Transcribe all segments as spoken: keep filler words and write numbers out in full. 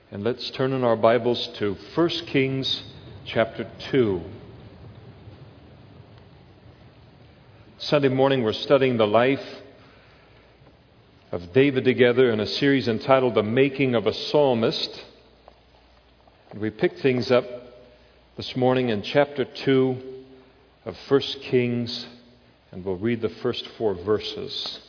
And let's turn in our Bibles to First Kings chapter two. Sunday morning we're studying the life of David together in a series entitled The Making of a Psalmist. And we pick things up this morning in chapter two of First Kings, and we'll read the first four verses.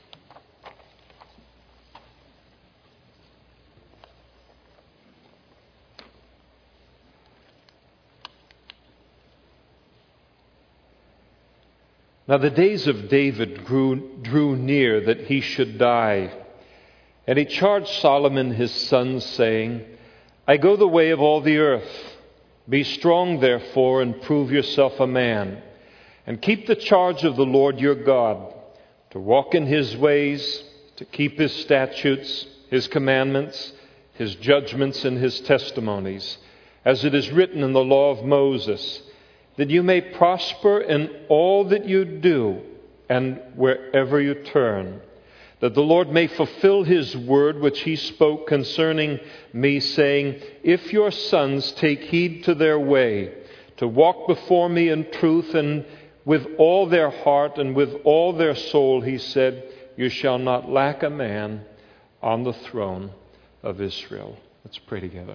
Now the days of David grew, drew near that he should die. And he charged Solomon his son, saying, I go the way of all the earth. Be strong, therefore, and prove yourself a man. And keep the charge of the Lord your God, to walk in his ways, to keep his statutes, his commandments, his judgments, and his testimonies, as it is written in the law of Moses, that you may prosper in all that you do and wherever you turn, that the Lord may fulfill his word which he spoke concerning me, saying, if your sons take heed to their way, to walk before me in truth and with all their heart and with all their soul, he said, you shall not lack a man on the throne of Israel. Let's pray together.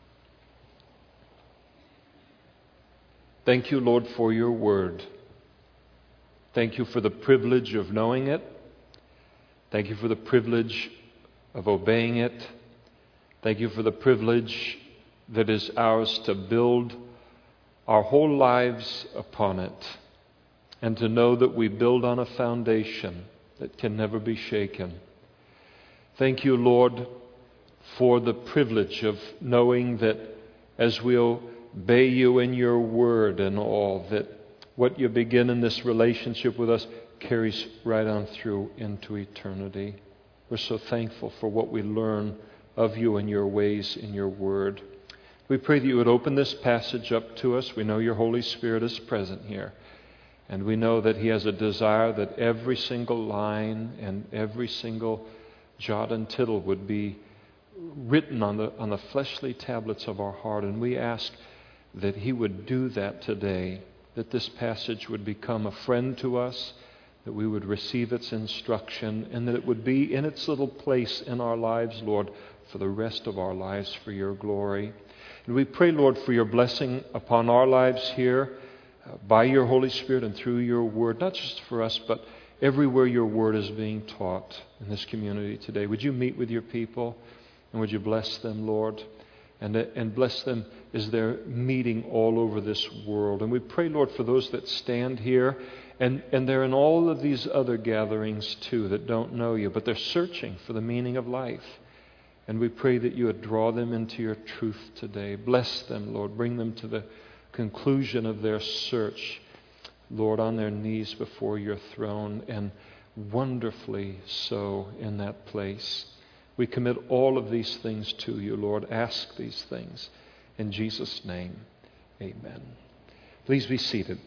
Thank you, Lord, for your word. Thank you for the privilege of knowing it. Thank you for the privilege of obeying it. Thank you for the privilege that is ours to build our whole lives upon it, and to know that we build on a foundation that can never be shaken. Thank you, Lord, for the privilege of knowing that as we'll obey you in your word and all, that what you begin in this relationship with us carries right on through into eternity. We're so thankful for what we learn of you and your ways in your word. We pray that you would open this passage up to us. We know your Holy Spirit is present here. And we know that he has a desire that every single line and every single jot and tittle would be written on the, on the fleshly tablets of our heart. And we ask that he would do that today, that this passage would become a friend to us, that we would receive its instruction, and that it would be in its little place in our lives, Lord, for the rest of our lives for your glory. And we pray, Lord, for your blessing upon our lives here uh, by your Holy Spirit and through your word, not just for us, but everywhere your word is being taught in this community today. Would you meet with your people, and would you bless them, Lord? And, and bless them as they're meeting all over this world. And we pray, Lord, for those that stand here, and, and they're in all of these other gatherings too that don't know you, but they're searching for the meaning of life. And we pray that you would draw them into your truth today. Bless them, Lord. Bring them to the conclusion of their search, Lord, on their knees before your throne, and wonderfully so in that place. We commit all of these things to you, Lord. Ask these things in Jesus' name. Amen. Please be seated.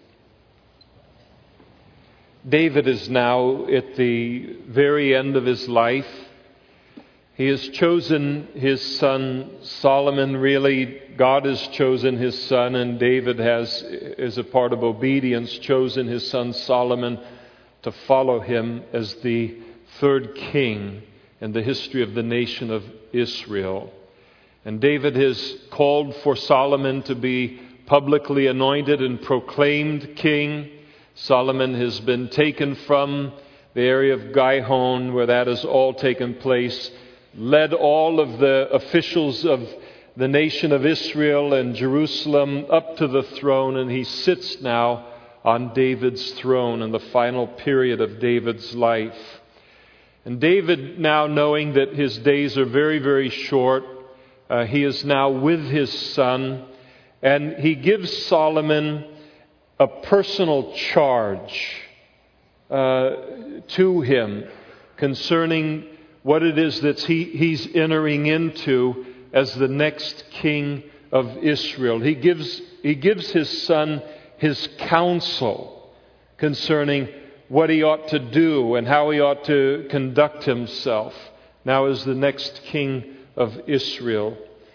David is now at the very end of his life. He has chosen his son Solomon. Really, God has chosen his son, and David has, as a part of obedience, chosen his son Solomon to follow him as the third king in the history of the nation of Israel. And David has called for Solomon to be publicly anointed and proclaimed king. Solomon has been taken from the area of Gihon, where that has all taken place, led all of the officials of the nation of Israel and Jerusalem up to the throne, and he sits now on David's throne in the final period of David's life. And David, now knowing that his days are very, very short, uh, he is now with his son, and he gives Solomon a personal charge uh, to him concerning what it is that he, he's entering into as the next king of Israel. He gives, he gives his son his counsel concerning what he ought to do and how he ought to conduct himself now as the next king of Israel.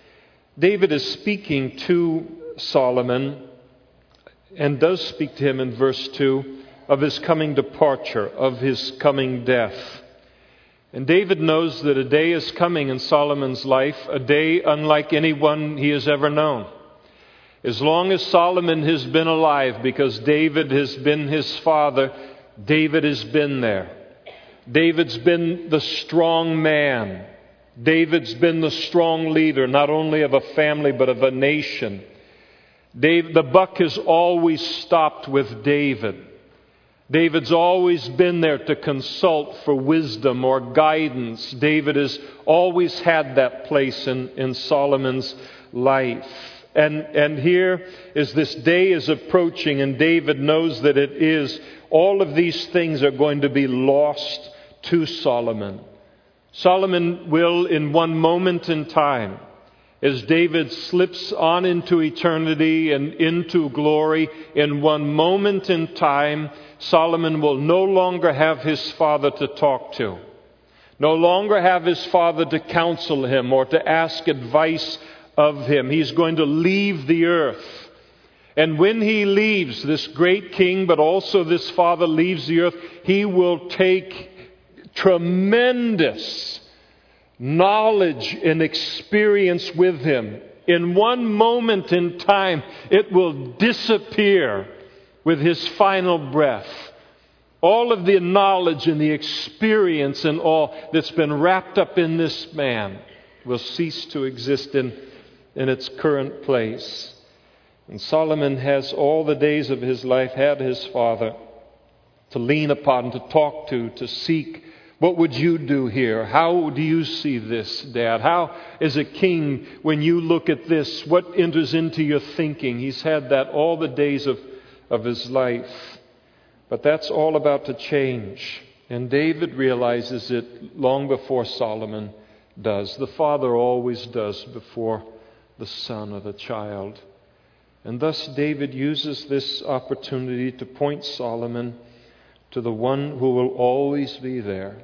David is speaking to Solomon and does speak to him in verse two of his coming departure, of his coming death. And David knows that a day is coming in Solomon's life, a day unlike anyone he has ever known. As long as Solomon has been alive, because David has been his father, David has been there. David's been the strong man. David's been the strong leader, not only of a family, but of a nation. Dave, the buck has always stopped with David. David's always been there to consult for wisdom or guidance. David has always had that place in, in Solomon's life. And, and here, as this day is approaching, and David knows that it is, all of these things are going to be lost to Solomon. Solomon will, in one moment in time, as David slips on into eternity and into glory, in one moment in time, Solomon will no longer have his father to talk to, no longer have his father to counsel him or to ask advice of him. He's going to leave the earth. And when he leaves, this great king, but also this father leaves the earth, he will take tremendous knowledge and experience with him. In one moment in time, it will disappear with his final breath. All of the knowledge and the experience and all that's been wrapped up in this man will cease to exist in in its current place. And Solomon has all the days of his life had his father to lean upon, to talk to, to seek. What would you do here? How do you see this, Dad? How, as a king, when you look at this, what enters into your thinking? He's had that all the days of, of his life. But that's all about to change. And David realizes it long before Solomon does. The father always does before the son or the child. And thus David uses this opportunity to point Solomon to the one who will always be there.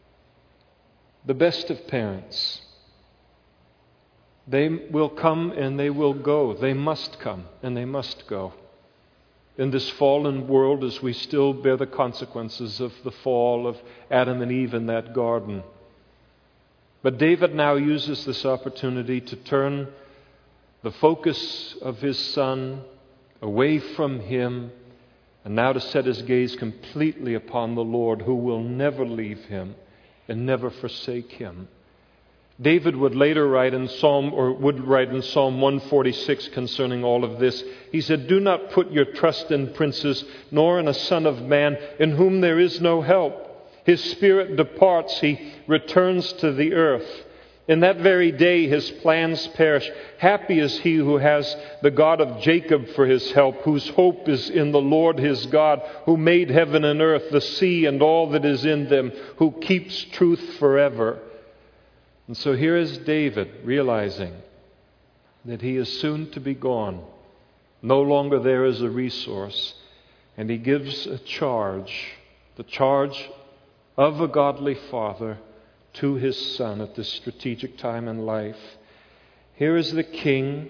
The best of parents. They will come and they will go. They must come and they must go. In this fallen world, as we still bear the consequences of the fall of Adam and Eve in that garden. But David now uses this opportunity to turn the focus of his son away from him, and now to set his gaze completely upon the Lord, who will never leave him and never forsake him. David would later write in Psalm, or would write in Psalm one forty-six concerning all of this. He said, "Do not put your trust in princes, nor in a son of man, in whom there is no help. His spirit departs, he returns to the earth. In that very day his plans perish. Happy is he who has the God of Jacob for his help, whose hope is in the Lord his God, who made heaven and earth, the sea and all that is in them, who keeps truth forever." And so here is David realizing that he is soon to be gone, no longer there as a resource. And he gives a charge, the charge of a godly father, to his son at this strategic time in life. Here is the king,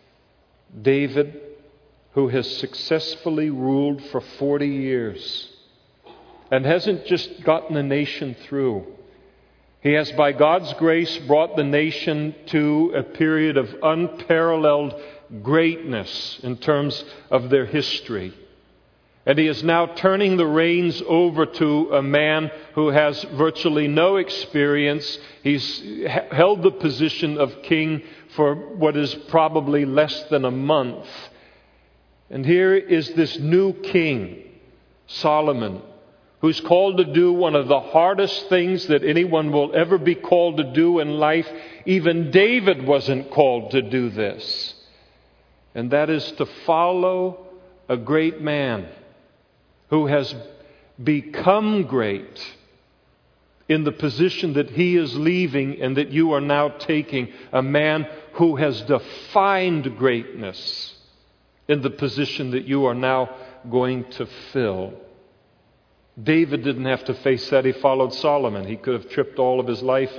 David, who has successfully ruled for forty years and hasn't just gotten the nation through. He has, by God's grace, brought the nation to a period of unparalleled greatness in terms of their history. And he is now turning the reins over to a man who has virtually no experience. He's held the position of king for what is probably less than a month. And here is this new king, Solomon, who's called to do one of the hardest things that anyone will ever be called to do in life. Even David wasn't called to do this. And that is to follow a great man who has become great in the position that he is leaving and that you are now taking. A man who has defined greatness in the position that you are now going to fill. David didn't have to face that. He followed Solomon. He could have tripped all of his life and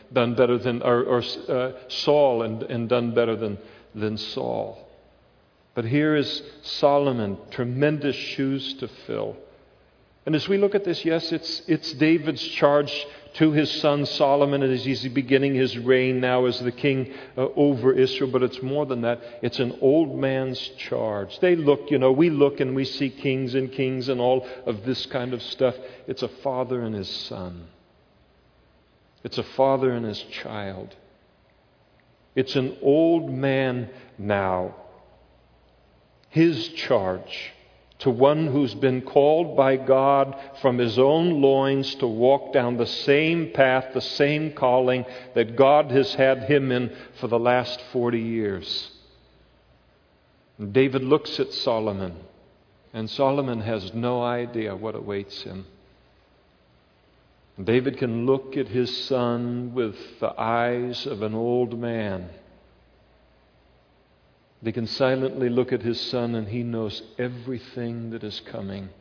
done better than, or, or uh, Saul and, and done better than, than Saul. But here is Solomon, tremendous shoes to fill. And as we look at this, yes, it's it's David's charge to his son Solomon as he's beginning his reign now as the king uh, over Israel. But it's more than that. It's an old man's charge. They look, you know, we look and we see kings and kings and all of this kind of stuff. It's a father and his son. It's a father and his child. It's an old man now. His charge to one who's been called by God from his own loins to walk down the same path, the same calling that God has had him in for the last forty years. And David looks at Solomon, and Solomon has no idea what awaits him. David can look at his son with the eyes of an old man. They can silently look at his son, and he knows everything that is coming.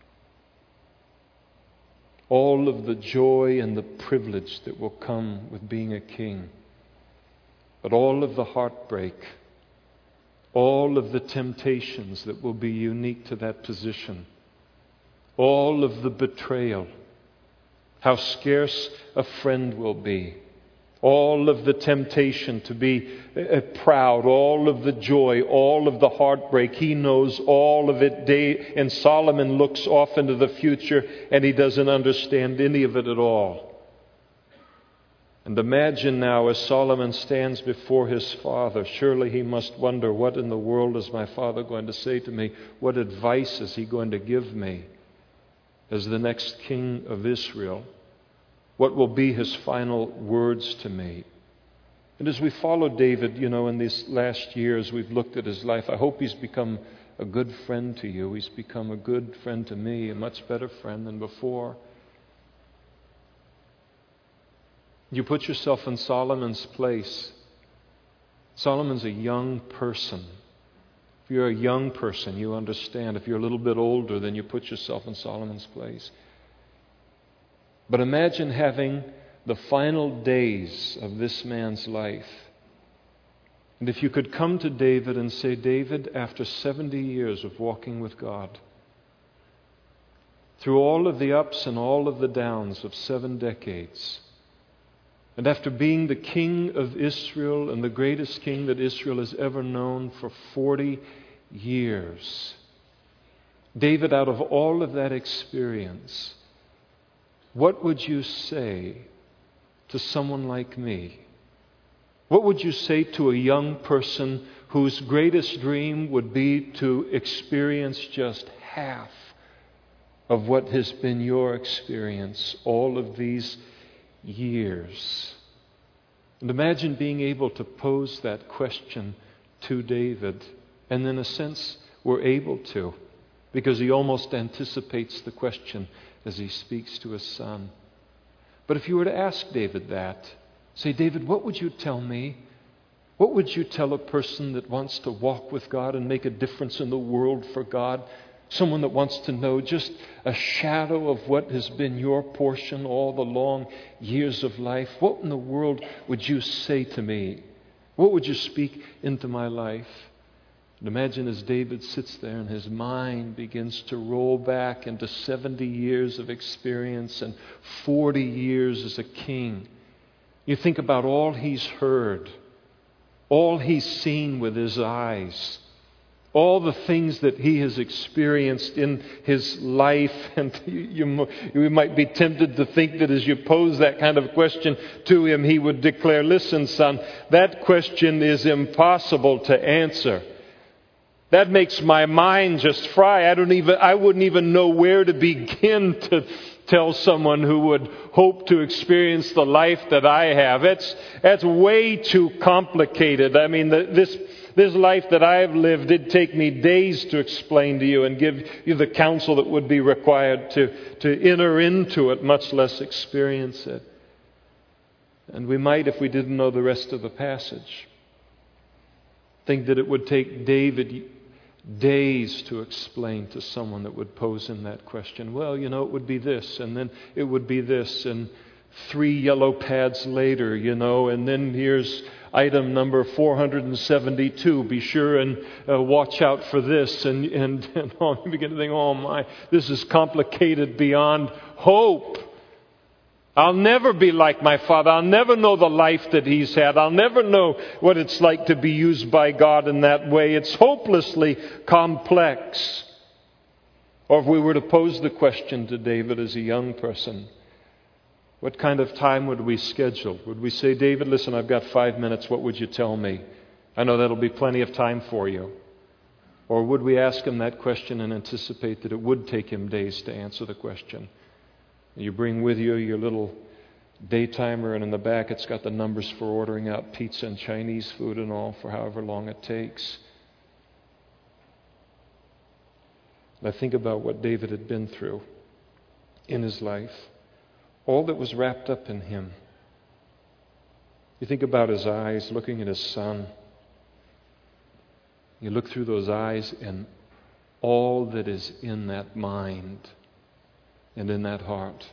All of the joy and the privilege that will come with being a king. But all of the heartbreak, all of the temptations that will be unique to that position, all of the betrayal, how scarce a friend will be. All of the temptation to be uh, proud, all of the joy, all of the heartbreak. He knows all of it. Day, and Solomon looks off into the future and he doesn't understand any of it at all. And imagine now as Solomon stands before his father, surely he must wonder, what in the world is my father going to say to me? What advice is he going to give me as the next king of Israel? What will be his final words to me? And as we follow David, you know, in these last years, we've looked at his life. I hope he's become a good friend to you. He's become a good friend to me, a much better friend than before. You put yourself in Solomon's place. Solomon's a young person. If you're a young person, you understand. If you're a little bit older, then you put yourself in Solomon's place. But imagine having the final days of this man's life. And if you could come to David and say, David, after seventy years of walking with God, through all of the ups and all of the downs of seven decades, and after being the king of Israel and the greatest king that Israel has ever known for forty years, David, out of all of that experience, what would you say to someone like me? What would you say to a young person whose greatest dream would be to experience just half of what has been your experience all of these years? And imagine being able to pose that question to David. And in a sense, we're able to, because he almost anticipates the question as he speaks to his son. But if you were to ask David that, say, David, what would you tell me? What would you tell a person that wants to walk with God and make a difference in the world for God? Someone that wants to know just a shadow of what has been your portion all the long years of life. What in the world would you say to me? What would you speak into my life? And imagine as David sits there and his mind begins to roll back into seventy years of experience and forty years as a king. You think about all he's heard, all he's seen with his eyes, all the things that he has experienced in his life. And you, you, you might be tempted to think that as you pose that kind of question to him, he would declare, listen, son, that question is impossible to answer. That makes my mind just fry. I don't even, I wouldn't even know where to begin to tell someone who would hope to experience the life that I have. That's, that's way too complicated. I mean, the, this, this life that I have lived did take me days to explain to you and give you the counsel that would be required to, to enter into it, much less experience it. And we might, if we didn't know the rest of the passage, think that it would take David days to explain to someone that would pose him that question. Well, you know, it would be this, and then it would be this. And three yellow pads later, you know, and then here's item number four hundred seventy-two. Be sure and uh, watch out for this. And, and, and oh, you begin to think, oh my, this is complicated beyond hope. I'll never be like my father. I'll never know the life that he's had. I'll never know what it's like to be used by God in that way. It's hopelessly complex. Or if we were to pose the question to David as a young person, what kind of time would we schedule? Would we say, David, listen, I've got five minutes. What would you tell me? I know that'll be plenty of time for you. Or would we ask him that question and anticipate that it would take him days to answer the question? You bring with you your little day timer, and in the back it's got the numbers for ordering out pizza and Chinese food and all for however long it takes. And I think about what David had been through in his life, all that was wrapped up in him. You think about his eyes looking at his son. You look through those eyes and all that is in that mind and in that heart.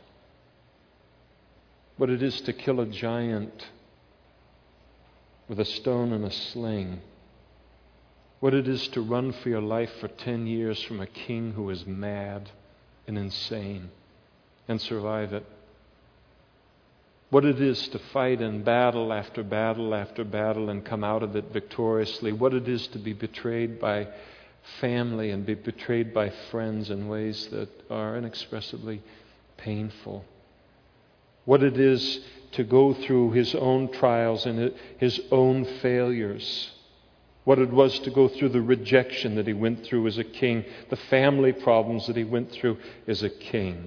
What it is to kill a giant with a stone and a sling. What it is to run for your life for ten years from a king who is mad and insane and survive it. What it is to fight in battle after battle after battle and come out of it victoriously. What it is to be betrayed by family and be betrayed by friends in ways that are inexpressibly painful. What it is to go through his own trials and his own failures. What it was to go through the rejection that he went through as a king, the family problems that he went through as a king.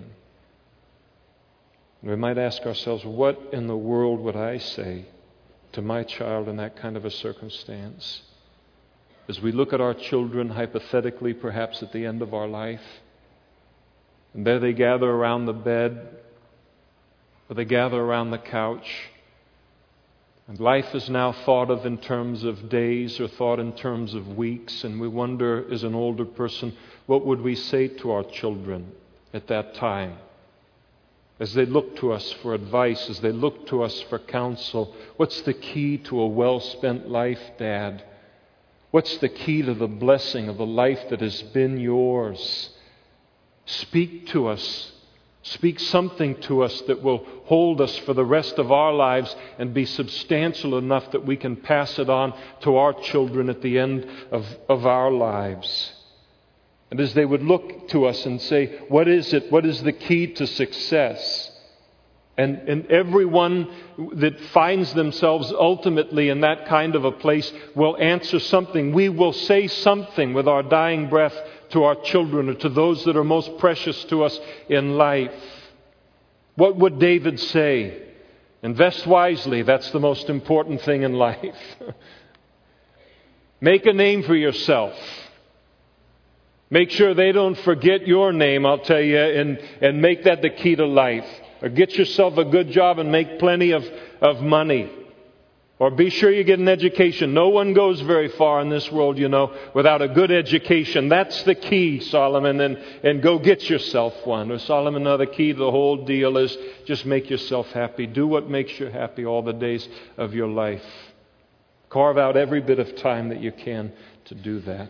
We might ask ourselves, what in the world would I say to my child in that kind of a circumstance? As we look at our children, hypothetically, perhaps at the end of our life, and there they gather around the bed, or they gather around the couch, and life is now thought of in terms of days or thought in terms of weeks, and we wonder, as an older person, what would we say to our children at that time? As they look to us for advice, as they look to us for counsel, what's the key to a well-spent life, Dad? What's the key to the blessing of the life that has been yours? Speak to us. Speak something to us that will hold us for the rest of our lives and be substantial enough that we can pass it on to our children at the end of, of our lives. And as they would look to us and say, what is it? What is the key to success? And, and everyone that finds themselves ultimately in that kind of a place will answer something. We will say something with our dying breath to our children or to those that are most precious to us in life. What would David say? Invest wisely. That's the most important thing in life. Make a name for yourself. Make sure they don't forget your name, I'll tell you, and, and make that the key to life. Or get yourself a good job and make plenty of, of money. Or be sure you get an education. No one goes very far in this world, you know, without a good education. That's the key, Solomon, and, and go get yourself one. Or Solomon, no, the key to the whole deal is just make yourself happy. Do what makes you happy all the days of your life. Carve out every bit of time that you can to do that.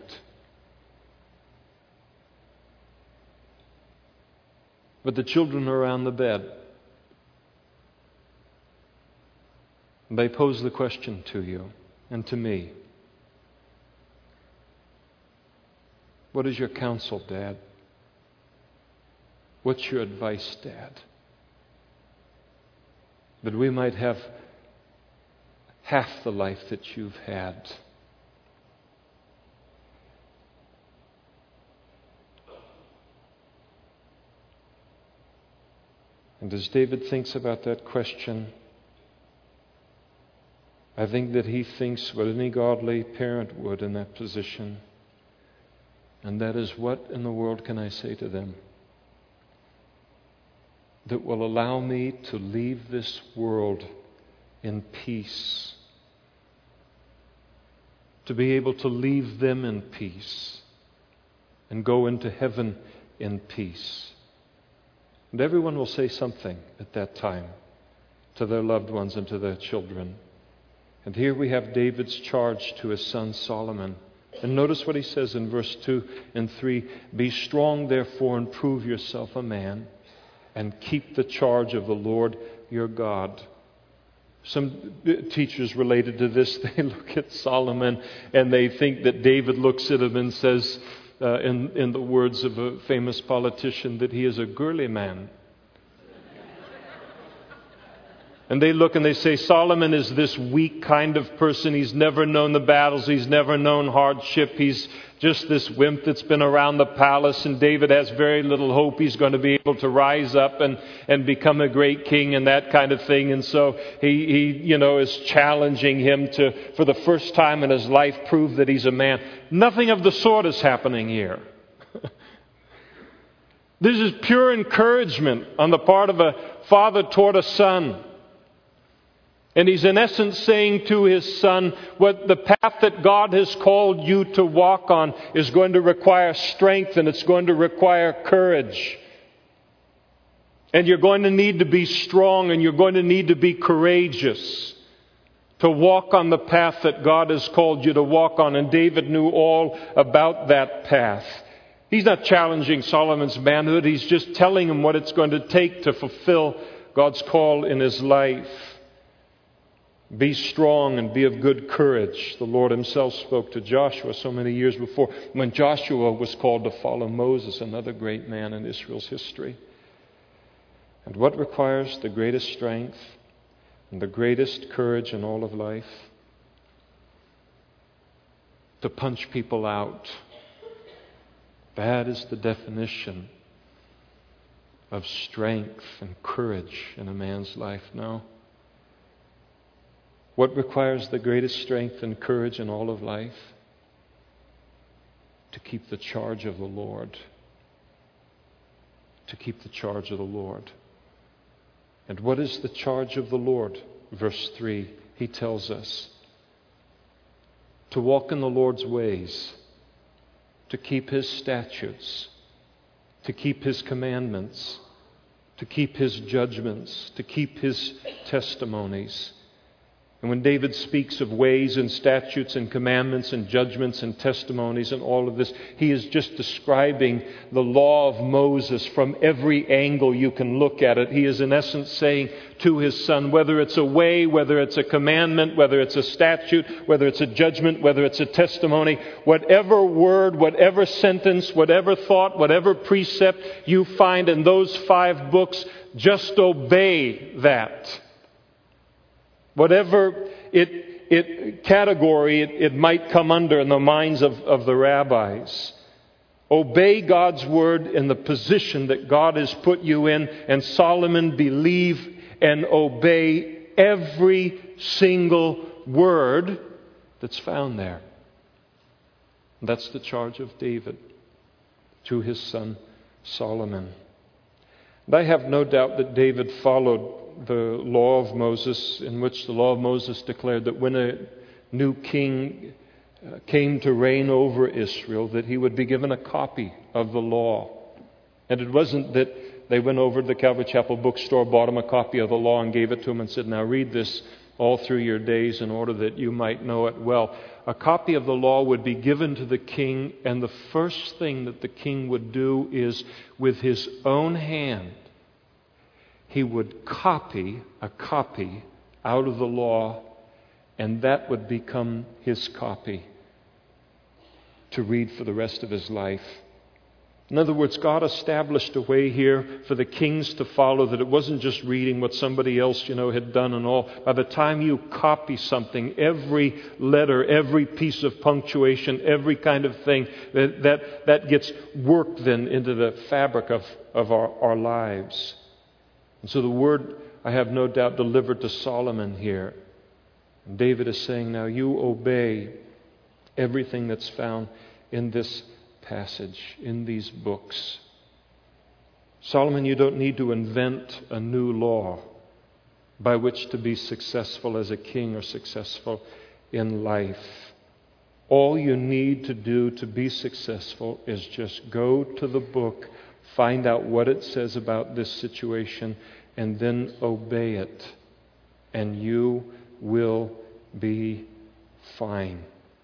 But the children are around the bed. They pose the question to you and to me. What is your counsel, Dad? What's your advice, Dad? That we might have half the life that you've had. And as David thinks about that question, I think that he thinks what any godly parent would in that position. And that is, what in the world can I say to them that will allow me to leave this world in peace? To be able to leave them in peace and go into heaven in peace. And everyone will say something at that time. to their loved ones and to their children. And here we have David's charge to his son Solomon. And notice what he says in verse two and three. Be strong, therefore, and prove yourself a man, and keep the charge of the Lord your God. Some teachers related to this, they look at Solomon and they think that David looks at him and says, uh, in, in the words of a famous politician, that he is a girly man. And they look and they say, Solomon is this weak kind of person. He's never known the battles. He's never known hardship. He's just this wimp that's been around the palace. And David has very little hope he's going to be able to rise up and, and become a great king and that kind of thing. And so he, he, you know, is challenging him to, for the first time in his life, prove that he's a man. Nothing of the sort is happening here. This is pure encouragement on the part of a father toward a son. And he's in essence saying to his son, what the path that God has called you to walk on is going to require strength and it's going to require courage. And you're going to need to be strong and you're going to need to be courageous to walk on the path that God has called you to walk on. And David knew all about that path. He's not challenging Solomon's manhood. He's just telling him what it's going to take to fulfill God's call in his life. Be strong and be of good courage. The Lord himself spoke to Joshua so many years before when Joshua was called to follow Moses, another great man in Israel's history. And what requires the greatest strength and the greatest courage in all of life? To punch people out. That is the definition of strength and courage in a man's life now. What requires the greatest strength and courage in all of life? To keep the charge of the Lord. To keep the charge of the Lord. And what is the charge of the Lord? Verse three, he tells us to walk in the Lord's ways, to keep his statutes, to keep his commandments, to keep his judgments, to keep his testimonies. And when David speaks of ways and statutes and commandments and judgments and testimonies and all of this, he is just describing the law of Moses from every angle you can look at it. He is in essence saying to his son, whether it's a way, whether it's a commandment, whether it's a statute, whether it's a judgment, whether it's a testimony, whatever word, whatever sentence, whatever thought, whatever precept you find in those five books, just obey that. Whatever it, it category it, it might come under in the minds of, of the rabbis. Obey God's word in the position that God has put you in. And Solomon believed and obey every single word that's found there. And that's the charge of David to his son Solomon. And I have no doubt that David followed the law of Moses, in which the law of Moses declared that when a new king uh, came to reign over Israel, that he would be given a copy of the law. And it wasn't that they went over to the Calvary Chapel bookstore, bought him a copy of the law and gave it to him and said, now read this all through your days in order that you might know it well. A copy of the law would be given to the king, and the first thing that the king would do is, with his own hand, he would copy a copy out of the law, and that would become his copy to read for the rest of his life. In other words, God established a way here for the kings to follow, that it wasn't just reading what somebody else, you know, had done and all. By the time you copy something, every letter, every piece of punctuation, every kind of thing, that that, that gets worked then into the fabric of, of our, our lives. And so the word, I have no doubt, delivered to Solomon here. And David is saying, now you obey everything that's found in this passage, in these books. Solomon, you don't need to invent a new law by which to be successful as a king or successful in life. All you need to do to be successful is just go to the book, find out what it says about this situation, and then obey it. and you will be fine.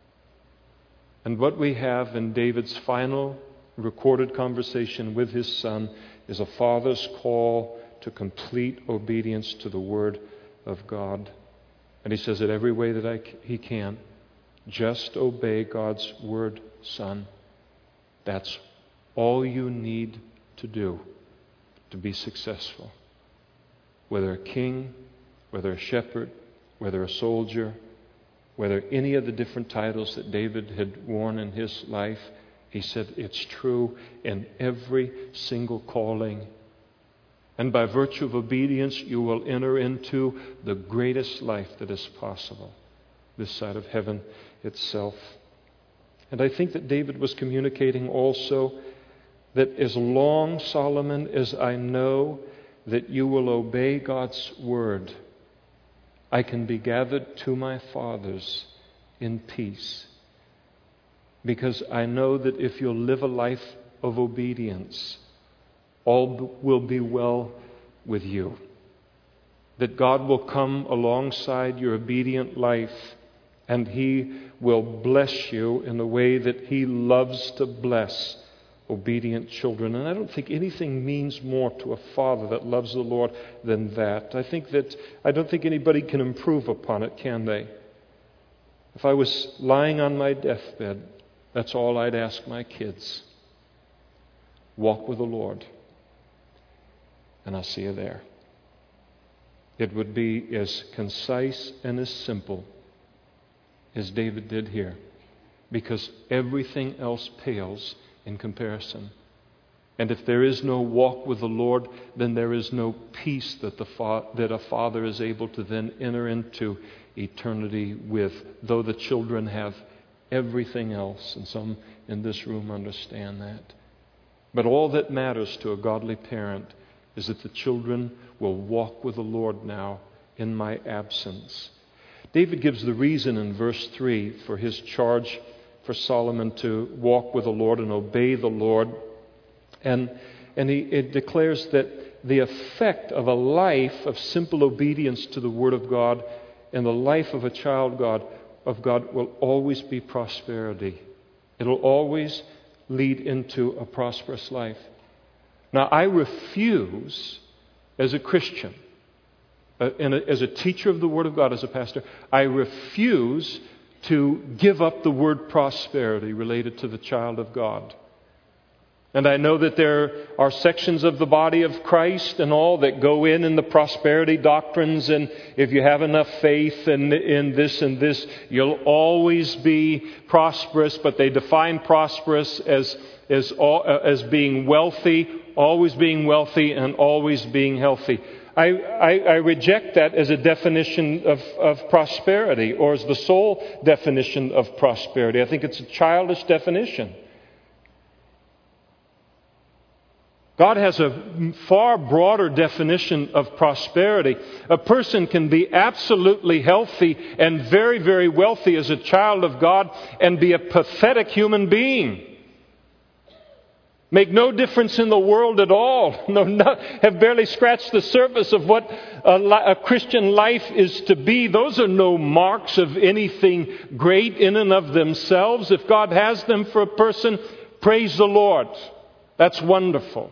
And what we have in David's final recorded conversation with his son is a father's call to complete obedience to the Word of God. And he says it every way that I, he can. Just obey God's Word, son. That's all you need to do to be successful. Whether a king, whether a shepherd, whether a soldier, whether any of the different titles that David had worn in his life, he said it's true in every single calling. And by virtue of obedience, you will enter into the greatest life that is possible, this side of heaven itself. And I think that David was communicating also that as long, Solomon, as I know that you will obey God's word, I can be gathered to my fathers in peace. Because I know that if you'll live a life of obedience, all will be well with you. That God will come alongside your obedient life and He will bless you in the way that He loves to bless obedient children. And I don't think anything means more to a father that loves the Lord than that. I think that I don't think anybody can improve upon it, can they? If I was lying on my deathbed, that's all I'd ask my kids. Walk with the Lord, and I'll see you there. It would be as concise and as simple as David did here, because everything else pales in comparison. And if there is no walk with the Lord, then there is no peace that the fa- that a father is able to then enter into eternity with, though the children have everything else, and some in this room understand that. But all that matters to a godly parent is that the children will walk with the Lord now in my absence. David gives the reason in verse three for his charge for Solomon to walk with the Lord and obey the Lord. And, and he it declares that the effect of a life of simple obedience to the Word of God and the life of a child God of God will always be prosperity. It'll always lead into a prosperous life. Now, I refuse, as a Christian, uh, and a, as a teacher of the Word of God, as a pastor, I refuse to give up the word prosperity related to the child of God. And I know that there are sections of the body of Christ and all that go in in the prosperity doctrines, and if you have enough faith in, in this and this, you'll always be prosperous, but they define prosperous as, as, all, uh, as being wealthy, always being wealthy, and always being healthy. I, I, I reject that as a definition of, of prosperity, or as the sole definition of prosperity. I think it's a childish definition. God has a far broader definition of prosperity. A person can be absolutely healthy and very, very wealthy as a child of God and be a pathetic human being. Make no difference in the world at all. No, not, have barely scratched the surface of what a, a Christian life is to be. Those are no marks of anything great in and of themselves. If God has them for a person, praise the Lord. That's wonderful.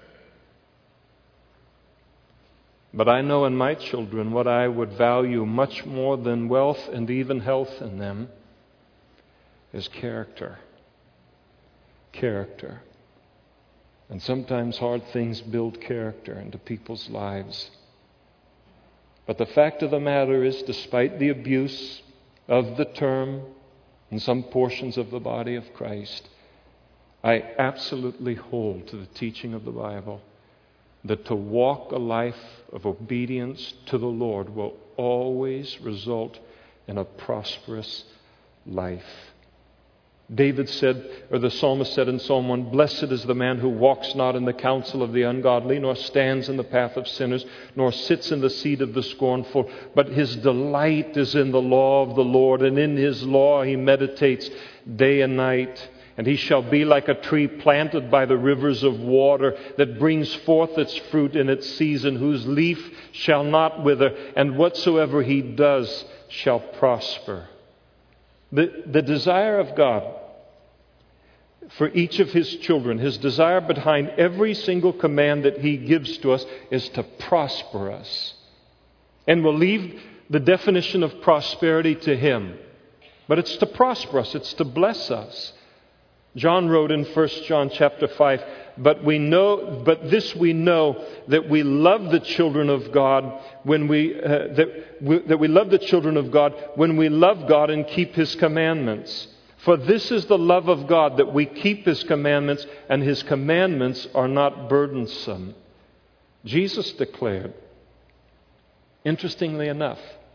But I know in my children what I would value much more than wealth and even health in them is character. Character. And sometimes hard things build character into people's lives. But the fact of the matter is, despite the abuse of the term in some portions of the body of Christ, I absolutely hold to the teaching of the Bible that to walk a life of obedience to the Lord will always result in a prosperous life. David said, or the psalmist said in Psalm one, "Blessed is the man who walks not in the counsel of the ungodly, nor stands in the path of sinners, nor sits in the seat of the scornful, but his delight is in the law of the Lord, and in his law he meditates day and night. And he shall be like a tree planted by the rivers of water, that brings forth its fruit in its season, whose leaf shall not wither, and whatsoever he does shall prosper. The, the desire of God for each of his children, his desire behind every single command that he gives to us, is to prosper us. And we'll leave the definition of prosperity to him. But it's to prosper us. It's to bless us. John wrote in First John chapter five, but we know, but this we know, that we love the children of God when we uh, that we, that we love the children of God when we love God and keep his commandments. For this is the love of God, that we keep his commandments, and his commandments are not burdensome. Jesus declared, interestingly enough,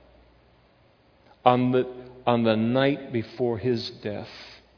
on the on the night before his death,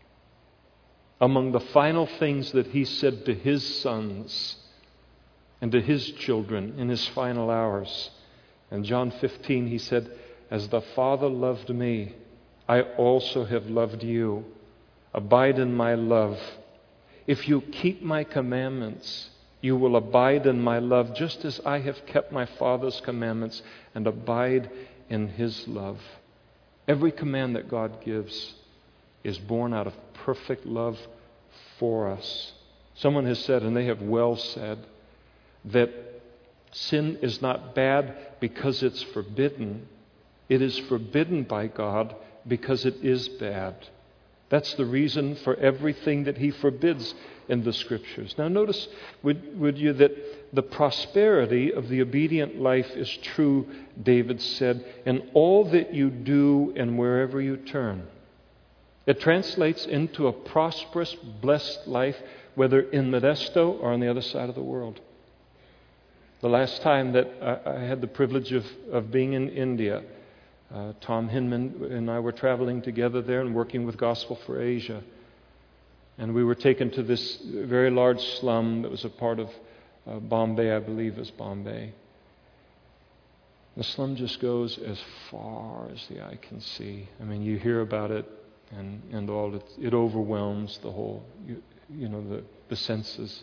among the final things that he said to his sons and to his children in his final hours. In John fifteen, he said, as the Father loved me, I also have loved you. Abide in my love. If you keep my commandments, you will abide in my love, just as I have kept my Father's commandments and abide in his love. Every command that God gives is born out of perfect love for us. Someone has said, and they have well said, that sin is not bad because it's forbidden. It is forbidden by God because it is bad. That's the reason for everything that he forbids in the Scriptures. Now notice, would, would you, that the prosperity of the obedient life is true, David said, in all that you do and wherever you turn. It translates into a prosperous, blessed life, whether in Modesto or on the other side of the world. The last time that I, I had the privilege of, of being in India, uh, Tom Hinman and I were traveling together there and working with Gospel for Asia. And we were taken to this very large slum that was a part of uh, Bombay, I believe is Bombay. The slum just goes as far as the eye can see. I mean, you hear about it, and, and all it, it overwhelms the whole, you, you know, the, the senses.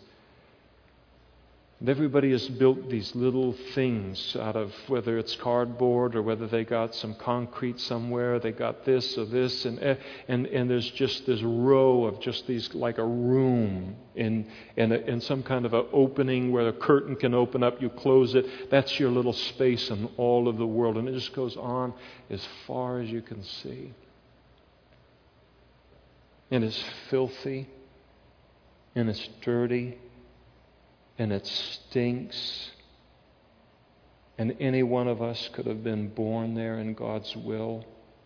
And everybody has built these little things out of, whether it's cardboard or whether they got some concrete somewhere, they got this or this, and and and there's just this row of just these, like a room in in, a, in some kind of an opening where a curtain can open up, you close it. That's your little space in all of the world, and it just goes on as far as you can see. And it's filthy, and it's dirty, and it stinks. And any one of us could have been born there in God's will,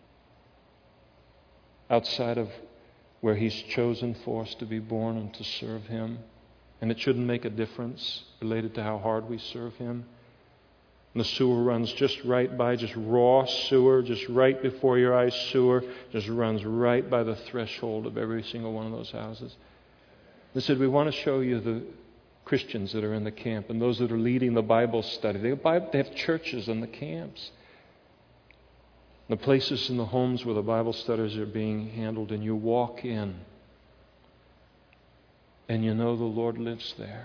outside of where he's chosen for us to be born and to serve him. And it shouldn't make a difference related to how hard we serve him. And the sewer runs just right by, just raw sewer, just right before your eyes sewer, just runs right by the threshold of every single one of those houses. They said, we want to show you the Christians that are in the camp and those that are leading the Bible study. They have, Bible, they have churches in the camps. The places in the homes where the Bible studies are being handled, and you walk in and you know the Lord lives there.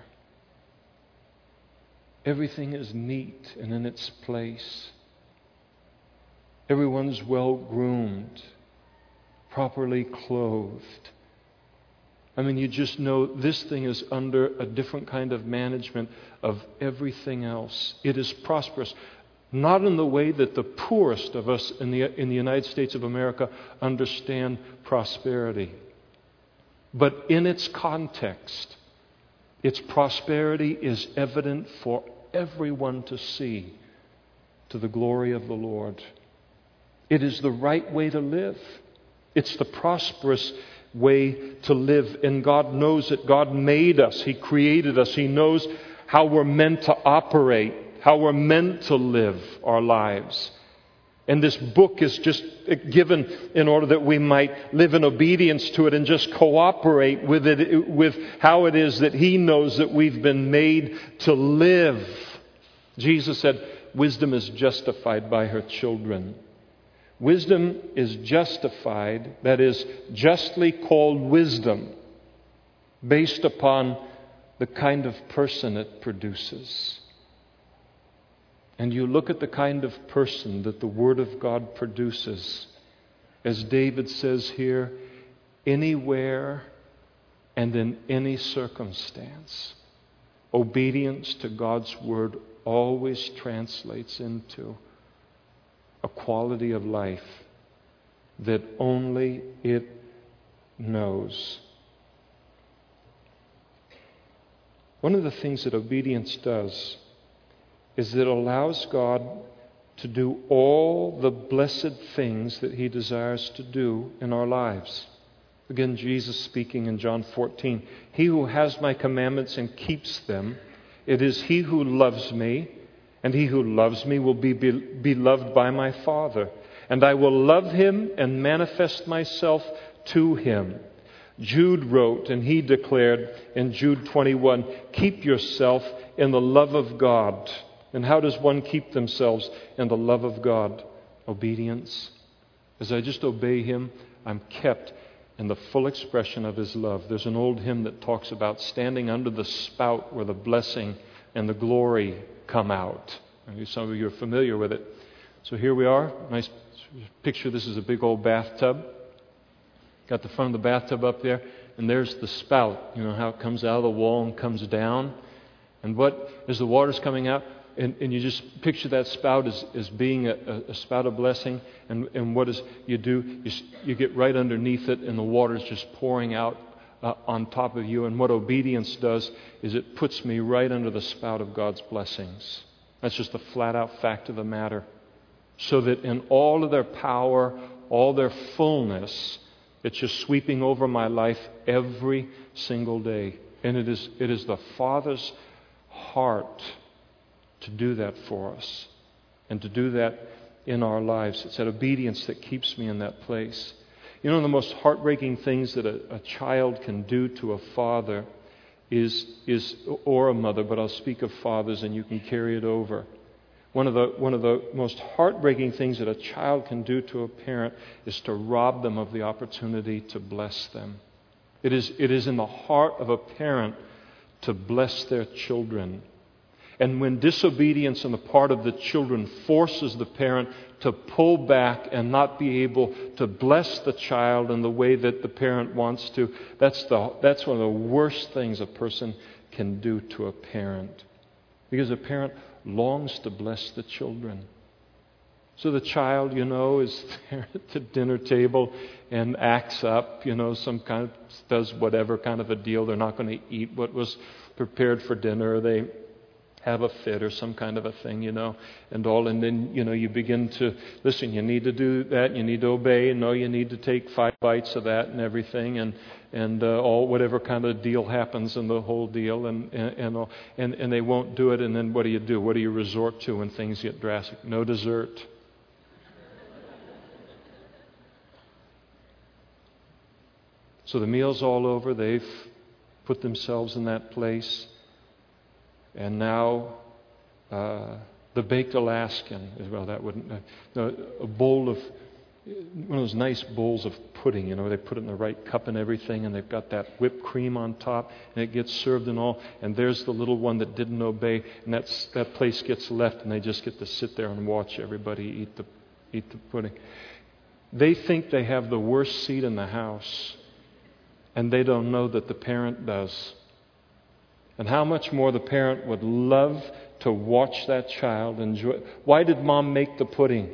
Everything is neat and in its place. Everyone's well groomed, properly clothed. I mean, you just know this thing is under a different kind of management of everything else. It is prosperous. Not in the way that the poorest of us in the, in the United States of America understand prosperity, but in its context, its prosperity is evident for everyone to see, to the glory of the Lord. It is the right way to live. It's the prosperous way to live. And God knows it. God made us. He created us. He knows how we're meant to operate, how we're meant to live our lives. And this book is just given in order that we might live in obedience to it and just cooperate with it, with how it is that He knows that we've been made to live. Jesus said, wisdom is justified by her children. Wisdom is justified, that is, justly called wisdom, based upon the kind of person it produces. And you look at the kind of person that the Word of God produces, as David says here, anywhere and in any circumstance. Obedience to God's Word always translates into a quality of life that only it knows. One of the things that obedience does is it allows God to do all the blessed things that He desires to do in our lives. Again, Jesus speaking in John fourteen, "He who has my commandments and keeps them, it is he who loves me, and he who loves me will be beloved by my Father. And I will love him and manifest myself to him." Jude wrote, and he declared in Jude twenty-one, "Keep yourself in the love of God." And how does one keep themselves in the love of God? Obedience. As I just obey Him, I'm kept in the full expression of His love. There's an old hymn that talks about standing under the spout where the blessing and the glory come out. Maybe some of you are familiar with it. So here we are. Nice picture. This is a big old bathtub. Got the front of the bathtub up there, and there's the spout. You know how it comes out of the wall and comes down. And what, as the water's coming out, and, and you just picture that spout as, as being a, a spout of blessing. And, and what is you do? You, you get right underneath it, and the water's just pouring out uh, on top of you. And what obedience does is it puts me right under the spout of God's blessings. That's just a flat-out fact of the matter. So that in all of their power, all their fullness, it's just sweeping over my life every single day. And it is it is the Father's heart to do that for us and to do that in our lives. It's that obedience that keeps me in that place. You know, the most heartbreaking things that a, a child can do to a father is, is, or a mother, but I'll speak of fathers and you can carry it over. One of the one of the most heartbreaking things that a child can do to a parent is to rob them of the opportunity to bless them. It is it is in the heart of a parent to bless their children. And when disobedience on the part of the children forces the parent to pull back and not be able to bless the child in the way that the parent wants to, that's the that's one of the worst things a person can do to a parent. Because a parent longs to bless the children. So the child, you know, is there at the dinner table and acts up, you know, some kind of, does whatever kind of a deal. They're not going to eat what was prepared for dinner. They have a fit or some kind of a thing, you know, and all. And then, you know, you begin to, listen, you need to do that. You need to obey. No, you need to take five bites of that and everything. And, and uh, all, whatever kind of deal happens in the whole deal. And, and, and, all, and, and they won't do it. And then what do you do? What do you resort to when things get drastic? No dessert. So the meal's all over. They've put themselves in that place. And now uh, the baked Alaskan, as well, that wouldn't, uh, a bowl of, one of those nice bowls of pudding, you know, they put it in the right cup and everything, and they've got that whipped cream on top, and it gets served and all, and there's the little one that didn't obey, and that's, that place gets left, and they just get to sit there and watch everybody eat the, eat the pudding. They think they have the worst seat in the house, and they don't know that the parent does. And how much more the parent would love to watch that child enjoy. Why did mom make the pudding?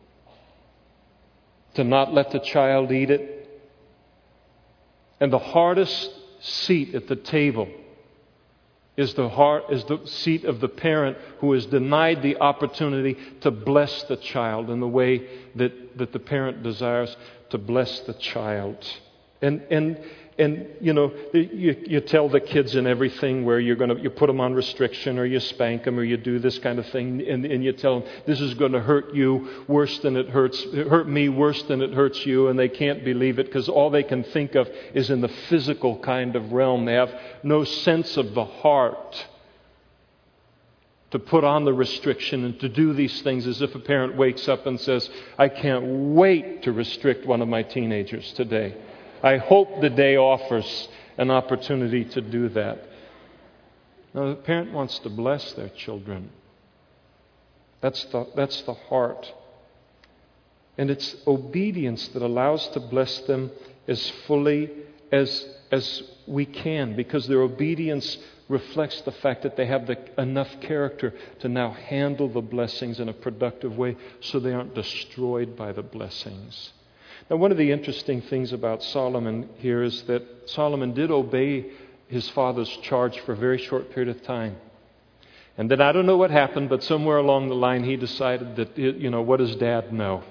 To not let the child eat it? And the hardest seat at the table is the heart is the seat of the parent who is denied the opportunity to bless the child in the way that, that the parent desires to bless the child. And and And, you know, you, you tell the kids and everything where you're going to, you put them on restriction or you spank them or you do this kind of thing. And, and you tell them, this is going to hurt you worse than it hurts, it hurt me worse than it hurts you. And they can't believe it because all they can think of is in the physical kind of realm. They have no sense of the heart to put on the restriction and to do these things as if a parent wakes up and says, I can't wait to restrict one of my teenagers today. I hope the day offers an opportunity to do that. Now, the parent wants to bless their children. That's the, that's the heart. And it's obedience that allows to bless them as fully as, as we can, because their obedience reflects the fact that they have the, enough character to now handle the blessings in a productive way so they aren't destroyed by the blessings. Now, one of the interesting things about Solomon here is that Solomon did obey his father's charge for a very short period of time. And then I don't know what happened, but somewhere along the line he decided that, you know, what does Dad know?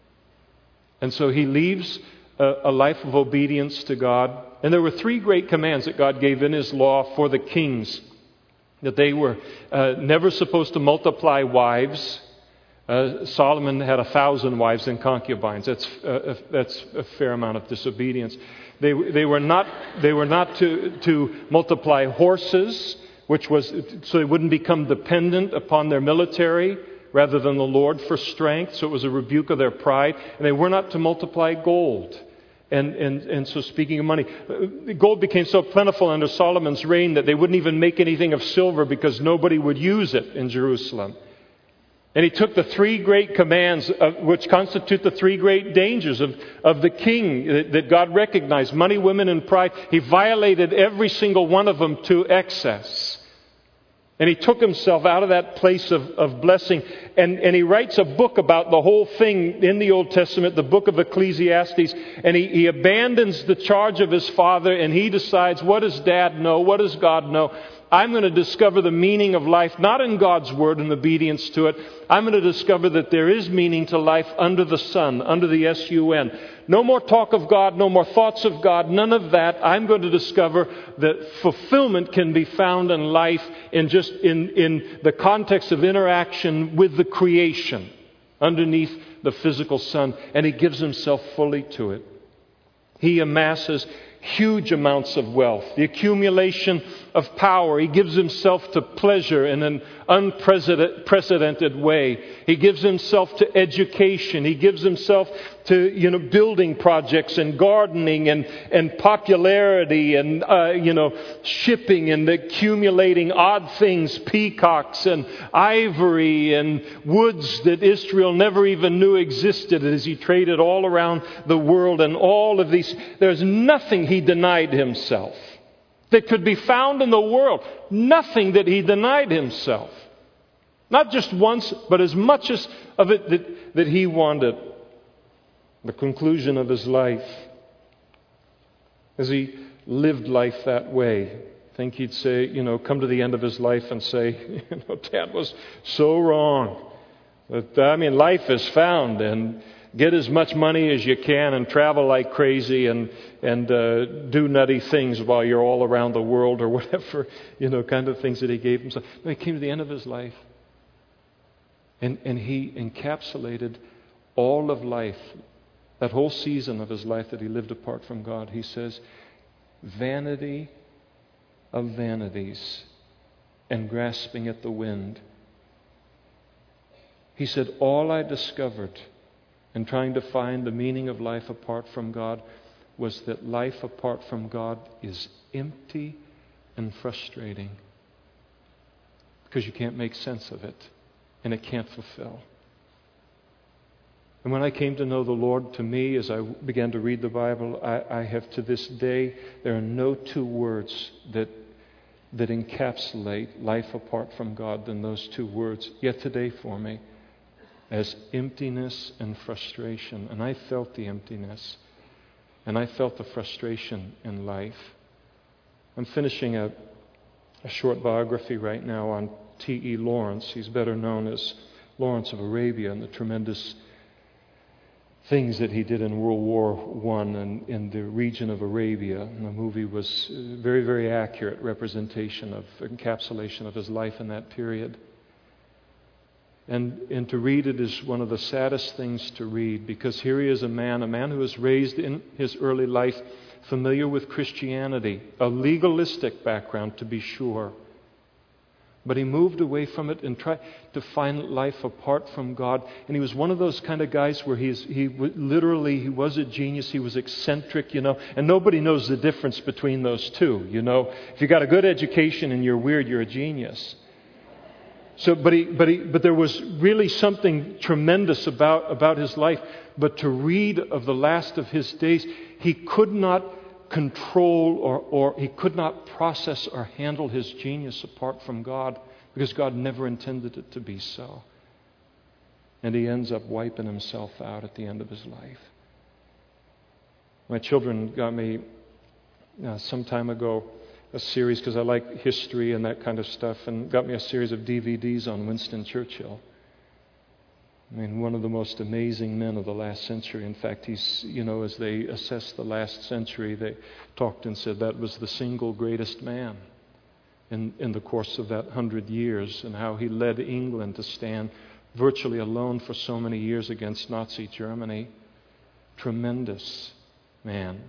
And so he leaves a, a life of obedience to God. And there were three great commands that God gave in His law for the kings. That they were uh, never supposed to multiply wives. Uh, Solomon had a thousand wives and concubines. That's uh, that's a fair amount of disobedience. They they were not they were not to to multiply horses, which was so they wouldn't become dependent upon their military rather than the Lord for strength. So it was a rebuke of their pride. And they were not to multiply gold. And, and, and so speaking of money, gold became so plentiful under Solomon's reign that they wouldn't even make anything of silver because nobody would use it in Jerusalem. And he took the three great commands, of, which constitute the three great dangers of, of the king that, that God recognized, money, women, and pride. He violated every single one of them to excess. And he took himself out of that place of, of blessing. And, and he writes a book about the whole thing in the Old Testament, the book of Ecclesiastes. And he, he abandons the charge of his father and he decides, what does Dad know? What does God know? I'm going to discover the meaning of life, not in God's Word and obedience to it. I'm going to discover that there is meaning to life under the sun, under the S U N. No more talk of God, no more thoughts of God, none of that. I'm going to discover that fulfillment can be found in life in just in, in the context of interaction with the creation underneath the physical sun. And he gives himself fully to it. He amasses huge amounts of wealth, the accumulation of power. He gives himself to pleasure in an unprecedented way. He gives himself to education. He gives himself to, you know, building projects and gardening and, and popularity and, uh, you know, shipping and accumulating odd things, peacocks and ivory and woods that Israel never even knew existed as he traded all around the world and all of these. There's nothing he denied himself that could be found in the world. Nothing that he denied himself. Not just once, but as much as of it that, that he wanted. The conclusion of his life, as he lived life that way, I think he'd say, you know, come to the end of his life and say, you know, Dad was so wrong. But, I mean, life is found, and get as much money as you can and travel like crazy and and uh, do nutty things while you're all around the world or whatever, you know, kind of things that he gave himself. No, he came to the end of his life. And, and he encapsulated all of life, that whole season of his life that he lived apart from God. He says, vanity of vanities and grasping at the wind. He said, all I discovered in trying to find the meaning of life apart from God was that life apart from God is empty and frustrating because you can't make sense of it and it can't fulfill. And when I came to know the Lord, to me, as I began to read the Bible, I, I have to this day, there are no two words that that encapsulate life apart from God than those two words, yet today for me, as emptiness and frustration. And I felt the emptiness. And I felt the frustration in life. I'm finishing a, a short biography right now on T E Lawrence. He's better known as Lawrence of Arabia and the tremendous things that he did in World War One and in the region of Arabia. And the movie was a very, very accurate representation of encapsulation of his life in that period. And, and to read it is one of the saddest things to read, because here he is, a man, a man who was raised in his early life familiar with Christianity, a legalistic background to be sure, But he moved away from it and tried to find life apart from God. And he was one of those kind of guys where he's, he w- literally, he was a genius. He was eccentric, you know. And nobody knows the difference between those two, you know. If you got a good education and you're weird, you're a genius. So, but he, but he, but there was really something tremendous about, about his life. But to read of the last of his days, he could not control or, or he could not process or handle his genius apart from God, because God never intended it to be so. And he ends up wiping himself out at the end of his life. My children got me uh, some time ago a series, because I like history and that kind of stuff, and got me a series of D V Ds on Winston Churchill. I mean, one of the most amazing men of the last century. In fact, he's, you know, as they assessed the last century, they talked and said that was the single greatest man in, in the course of that hundred years, and how he led England to stand virtually alone for so many years against Nazi Germany. Tremendous man.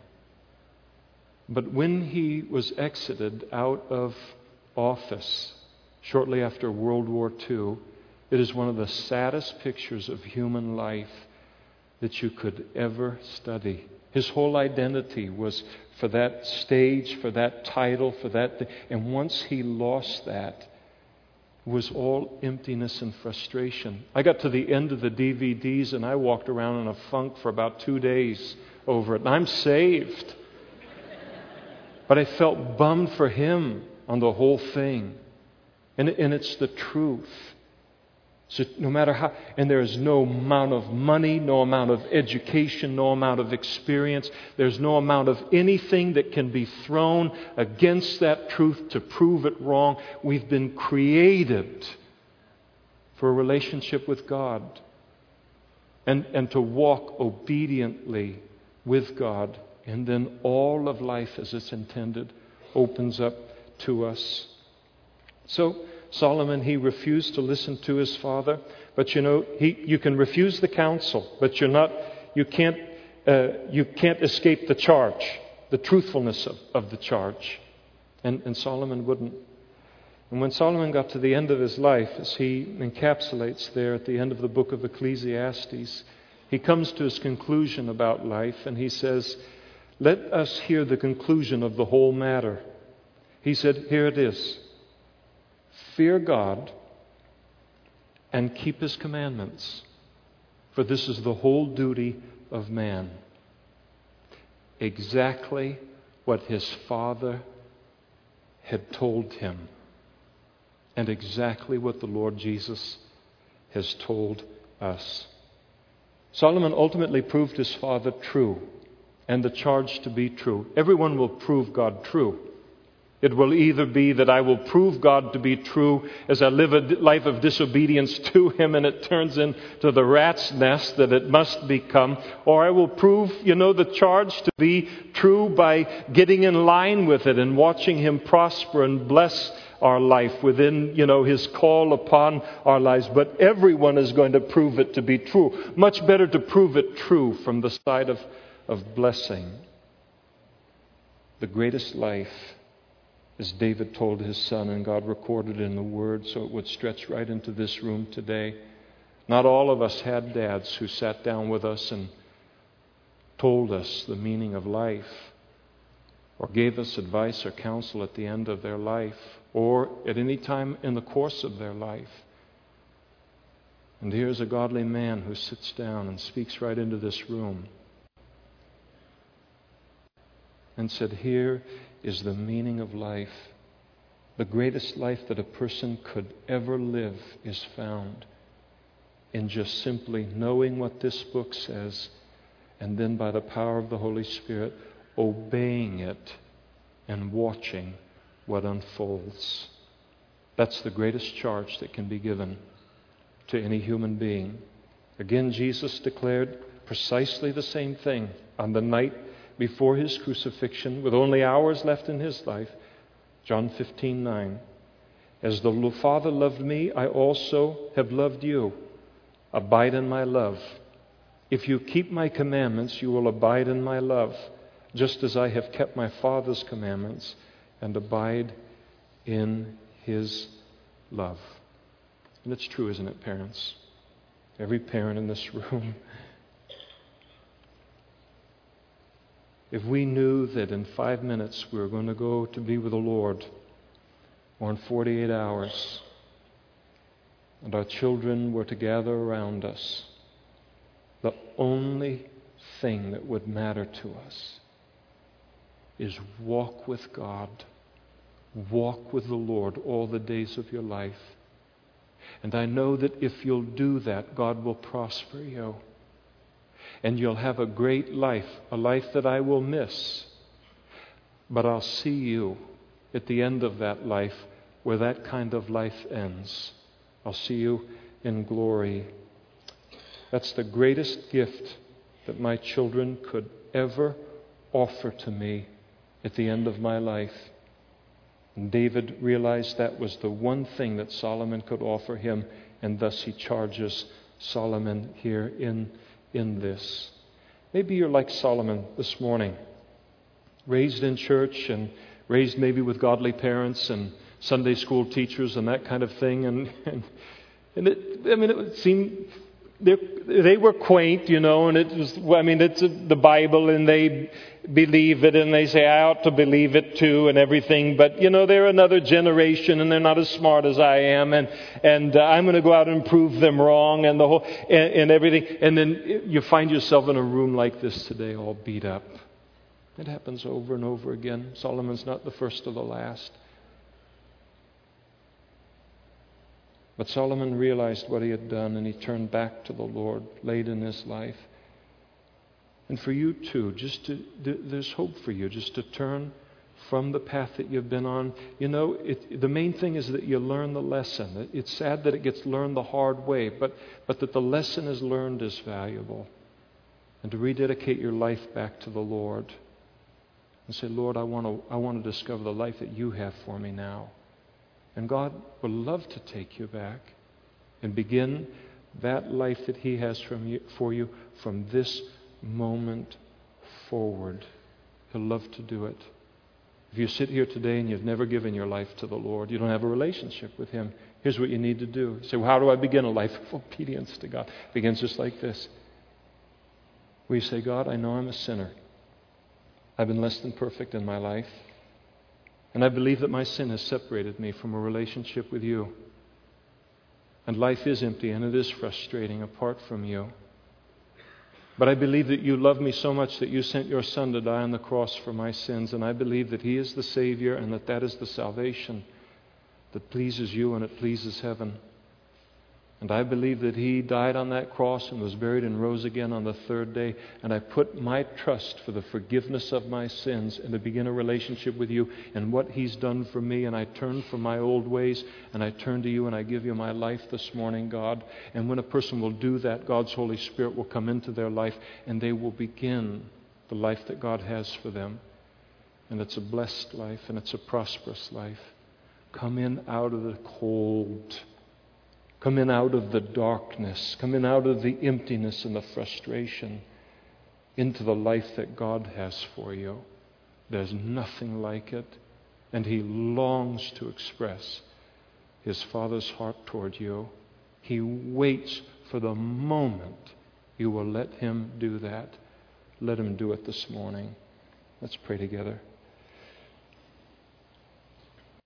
But when he was exited out of office shortly after World War Two, it is one of the saddest pictures of human life that you could ever study. His whole identity was for that stage, for that title, for that thing. And once he lost that, it was all emptiness and frustration. I got to the end of the D V Ds and I walked around in a funk for about two days over it. And I'm saved. But I felt bummed for him on the whole thing. And, and it's the truth. So no matter how, and there is no amount of money, no amount of education, no amount of experience, there's no amount of anything that can be thrown against that truth to prove it wrong. We've been created for a relationship with God and, and to walk obediently with God. And then all of life as it's intended opens up to us. So Solomon, he refused to listen to his father. But you know, he, you can refuse the counsel, but you're not, you can't, uh, you can't escape the charge, the truthfulness of, of the charge. And, and Solomon wouldn't. And when Solomon got to the end of his life, as he encapsulates there at the end of the book of Ecclesiastes, he comes to his conclusion about life, and he says, "Let us hear the conclusion of the whole matter." He said, here it is. Fear God and keep His commandments, for this is the whole duty of man. Exactly what his father had told him, and exactly what the Lord Jesus has told us. Solomon ultimately proved his father true, and the charge to be true. Everyone will prove God true. It will either be that I will prove God to be true as I live a life of disobedience to Him and it turns into the rat's nest that it must become, or I will prove, you know, the charge to be true by getting in line with it and watching Him prosper and bless our life within, you know, His call upon our lives. But everyone is going to prove it to be true. Much better to prove it true from the side of, of blessing. The greatest life, as David told his son, and God recorded in the Word, so it would stretch right into this room today. Not all of us had dads who sat down with us and told us the meaning of life, or gave us advice or counsel at the end of their life, or at any time in the course of their life. And here's a godly man who sits down and speaks right into this room and said, here is the meaning of life. The greatest life that a person could ever live is found in just simply knowing what this book says, and then by the power of the Holy Spirit, obeying it and watching what unfolds. That's the greatest charge that can be given to any human being. Again, Jesus declared precisely the same thing on the night before His crucifixion, with only hours left in His life. John fifteen nine. As the Father loved me, I also have loved you. Abide in my love. If you keep my commandments, you will abide in my love, just as I have kept my Father's commandments and abide in His love. And it's true, isn't it, parents? Every parent in this room. If we knew that in five minutes we were going to go to be with the Lord, or in forty-eight hours, and our children were to gather around us, the only thing that would matter to us is walk with God, walk with the Lord all the days of your life. And I know that if you'll do that, God will prosper you. And you'll have a great life, a life that I will miss. But I'll see you at the end of that life where that kind of life ends. I'll see you in glory. That's the greatest gift that my children could ever offer to me at the end of my life. And David realized that was the one thing that Solomon could offer him, and thus he charges Solomon here in, in this. Maybe you're like Solomon this morning, raised in church and raised maybe with godly parents and Sunday school teachers and that kind of thing. And, and, and it, I mean, it would seem they, they were quaint, you know, and it was, I mean, it's the Bible and they believe it and they say, I ought to believe it too and everything. But, you know, they're another generation and they're not as smart as I am. And, and uh, I'm going to go out and prove them wrong and the whole, and, and everything. And then you find yourself in a room like this today, all beat up. It happens over and over again. Solomon's not the first or the last. But Solomon realized what he had done and he turned back to the Lord late in his life. And for you too, just to, there's hope for you, just to turn from the path that you've been on. You know, it, the main thing is that you learn the lesson. It's sad that it gets learned the hard way, but, but that the lesson is learned is valuable. And to rededicate your life back to the Lord and say, Lord, I want to, I want to discover the life that you have for me now. And God would love to take you back and begin that life that He has from you, for you from this moment forward. He'll love to do it. If you sit here today and you've never given your life to the Lord, you don't have a relationship with Him, here's what you need to do. Say, well, how do I begin a life of obedience to God? It begins just like this. Where you say, God, I know I'm a sinner. I've been less than perfect in my life. And I believe that my sin has separated me from a relationship with you. And life is empty and it is frustrating apart from you. But I believe that you love me so much that you sent your Son to die on the cross for my sins. And I believe that He is the Savior and that that is the salvation that pleases you and it pleases heaven. And I believe that He died on that cross and was buried and rose again on the third day. And I put my trust for the forgiveness of my sins and to begin a relationship with you and what He's done for me. And I turn from my old ways and I turn to you and I give you my life this morning, God. And when a person will do that, God's Holy Spirit will come into their life and they will begin the life that God has for them. And it's a blessed life and it's a prosperous life. Come in out of the cold. Come in out of the darkness. Come in out of the emptiness and the frustration into the life that God has for you. There's nothing like it. And He longs to express His Father's heart toward you. He waits for the moment you will let Him do that. Let Him do it this morning. Let's pray together.